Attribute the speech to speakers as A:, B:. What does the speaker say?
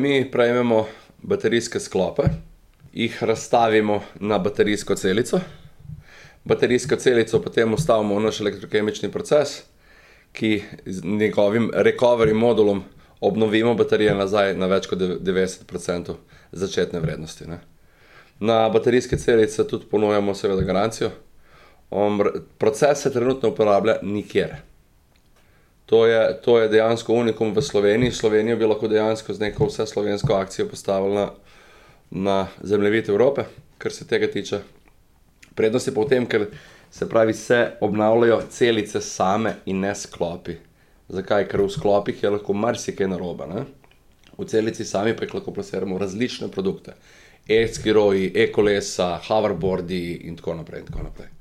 A: mi prejmemo baterijske sklope, jih razstavimo na baterijsko celico. Baterijsko celico potem vstavimo v naš elektrokemični proces, ki z njegovim recovery modulom obnovimo baterije nazaj na več kot 90% začetne vrednosti, ne. Na baterijske celice tudi ponujamo seveda garancijo. Proces se trenutno uporablja nikjer. To je dejansko unikum v Sloveniji. Slovenijo bi lahko dejansko z neko vseslovensko akcijo postavili na zemljevid Evrope, kar se tega tiče. Prednost je pa v tem, ker se pravi, se obnavljajo celice same in ne sklopi. Zakaj? Ker v sklopih je lahko marsikaj narobe, ne. V celici sami pa jih lahko plasiramo različne produkte. E-skiroji, e-kolesa, hoverboardi in tako naprej in tako naprej.